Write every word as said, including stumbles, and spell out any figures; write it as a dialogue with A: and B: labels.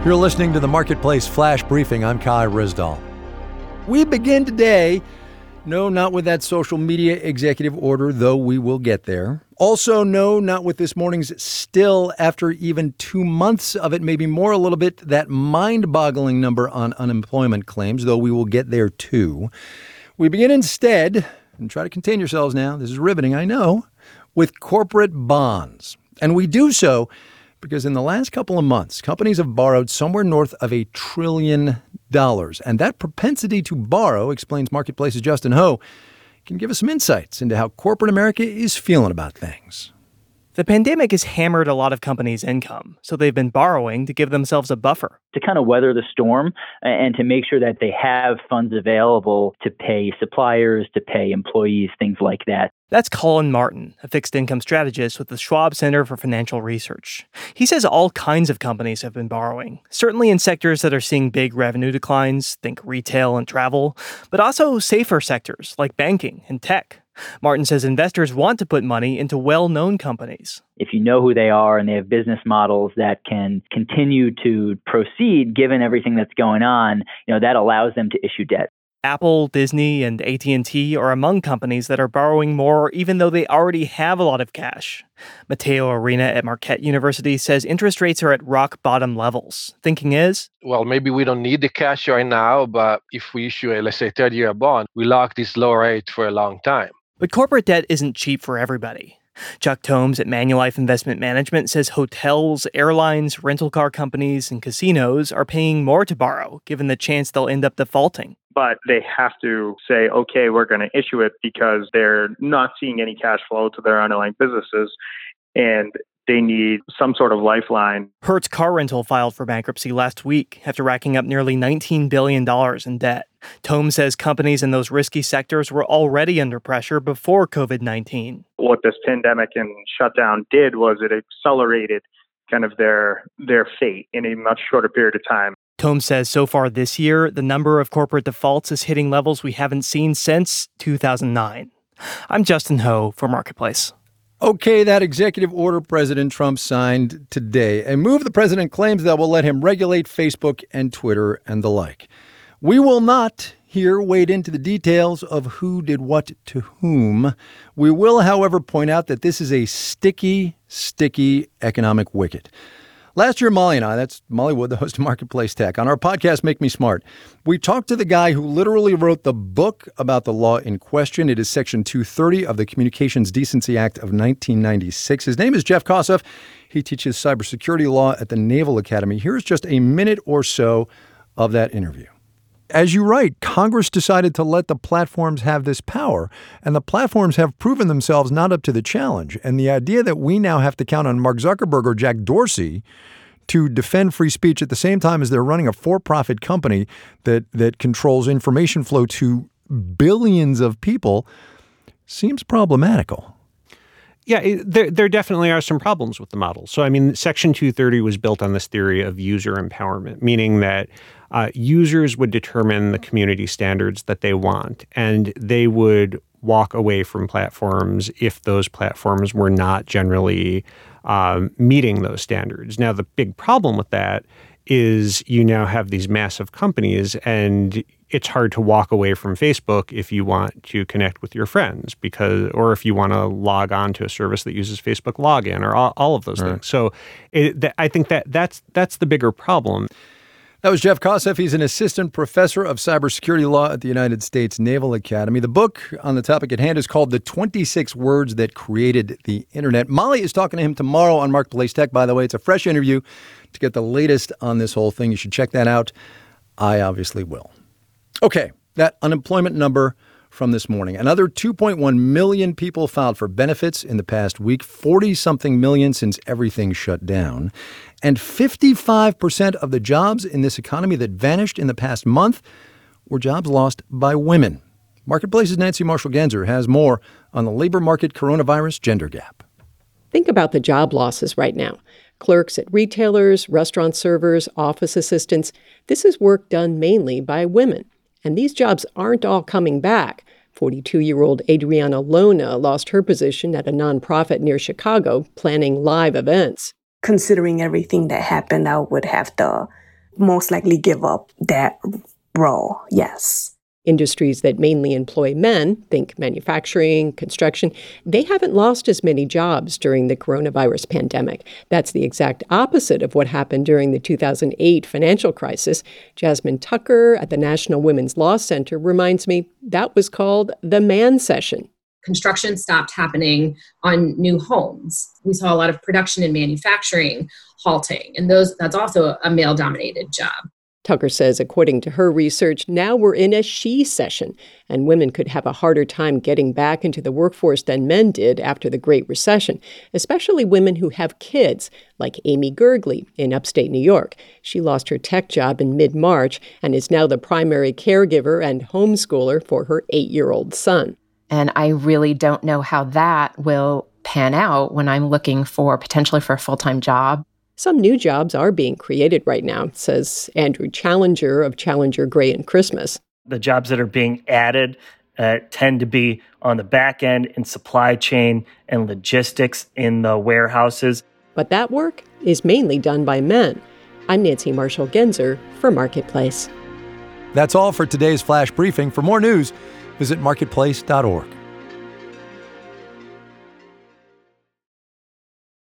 A: You're listening to the Marketplace Flash Briefing. I'm Kai Ryssdal. We begin today, no, not with that social media executive order, though we will get there. Also, no, not with this morning's still, after even two months of it, maybe more a little bit, that mind-boggling number on unemployment claims, though we will get there too. We begin instead, and try to contain yourselves now, this is riveting, I know, with corporate bonds. And we do so because in the last couple of months, companies have borrowed somewhere north of a trillion dollars. And that propensity to borrow, explains Marketplace's Justin Ho, can give us some insights into how corporate America is feeling about things.
B: The pandemic has hammered a lot of companies' income, so they've been borrowing to give themselves a buffer.
C: To kind of weather the storm and to make sure that they have funds available to pay suppliers, to pay employees, things like that.
B: That's Colin Martin, a fixed income strategist with the Schwab Center for Financial Research. He says all kinds of companies have been borrowing, certainly in sectors that are seeing big revenue declines, think retail and travel, but also safer sectors like banking and tech. Martin says investors want to put money into well-known companies.
C: If you know who they are and they have business models that can continue to proceed given everything that's going on, you know, that allows them to issue debt.
B: Apple, Disney, and A T and T are among companies that are borrowing more even though they already have a lot of cash. Matteo Arena at Marquette University says interest rates are at rock bottom levels. Thinking is,
D: well, maybe we don't need the cash right now, but if we issue a, let's say, thirty-year bond, we lock this low rate for a long time.
B: But corporate debt isn't cheap for everybody. Chuck Tomes at Manulife Investment Management says hotels, airlines, rental car companies, and casinos are paying more to borrow, given the chance they'll end up defaulting.
E: But they have to say, okay, we're going to issue it because they're not seeing any cash flow to their underlying businesses, and they need some sort of lifeline.
B: Hertz Car Rental filed for bankruptcy last week after racking up nearly nineteen billion dollars in debt. Tome says companies in those risky sectors were already under pressure before covid nineteen.
E: What this pandemic and shutdown did was it accelerated kind of their their fate in a much shorter period of time.
B: Tome says so far this year, the number of corporate defaults is hitting levels we haven't seen since two thousand nine. I'm Justin Ho for Marketplace.
A: Okay, that executive order President Trump signed today, a move the president claims that will let him regulate Facebook and Twitter and the like. We will not here wade into the details of who did what to whom. We will, however, point out that this is a sticky, sticky economic wicket. Last year, Molly and I, that's Molly Wood, the host of Marketplace Tech, on our podcast, Make Me Smart, we talked to the guy who literally wrote the book about the law in question. It is Section two thirty of the Communications Decency Act of nineteen ninety-six. His name is Jeff Kosseff. He teaches cybersecurity law at the Naval Academy. Here's just a minute or so of that interview. As you write, Congress decided to let the platforms have this power, and the platforms have proven themselves not up to the challenge. And the idea that we now have to count on Mark Zuckerberg or Jack Dorsey to defend free speech at the same time as they're running a for-profit company that that controls information flow to billions of people seems problematical.
F: Yeah, it, there there definitely are some problems with the model. So, I mean, Section two thirty was built on this theory of user empowerment, meaning that uh, users would determine the community standards that they want, and they would walk away from platforms if those platforms were not generally um, meeting those standards. Now, the big problem with that is you now have these massive companies, and it's hard to walk away from Facebook if you want to connect with your friends, because, or if you want to log on to a service that uses Facebook login, or all, all of those right. things. So, it, th- I think that that's that's the bigger problem.
A: That was Jeff Kosseff. He's an assistant professor of cybersecurity law at the United States Naval Academy. The book on the topic at hand is called The twenty-six Words That Created the Internet. Molly is talking to him tomorrow on Marketplace Tech, by the way. It's a fresh interview. To get the latest on this whole thing, you should check that out. I obviously will. Okay, that unemployment number from this morning. Another two point one million people filed for benefits in the past week, forty-something million since everything shut down. And fifty-five percent of the jobs in this economy that vanished in the past month were jobs lost by women. Marketplace's Nancy Marshall-Genzer has more on the labor market coronavirus gender gap.
G: Think about the job losses right now. Clerks at retailers, restaurant servers, office assistants. This is work done mainly by women. And these jobs aren't all coming back. forty-two-year-old Adriana Lona lost her position at a nonprofit near Chicago planning live events.
H: Considering everything that happened, I would have to most likely give up that role, yes.
G: Industries that mainly employ men, think manufacturing, construction, they haven't lost as many jobs during the coronavirus pandemic. That's the exact opposite of what happened during the two thousand eight financial crisis. Jasmine Tucker at the National Women's Law Center reminds me that was called the man session.
I: Construction stopped happening on new homes. We saw a lot of production and manufacturing halting, and those that's also a male-dominated job.
G: Tucker says, according to her research, now we're in a she session, and women could have a harder time getting back into the workforce than men did after the Great Recession, especially women who have kids, like Amy Gergley in upstate New York. She lost her tech job in mid-March and is now the primary caregiver and homeschooler for her eight-year-old son.
J: And I really don't know how that will pan out when I'm looking for potentially for a full-time job.
G: Some new jobs are being created right now, says Andrew Challenger of Challenger Gray and Christmas.
K: The jobs that are being added uh, tend to be on the back end in supply chain and logistics in the warehouses.
G: But that work is mainly done by men. I'm Nancy Marshall-Genzer for Marketplace.
A: That's all for today's Flash Briefing. For more news, visit marketplace dot org.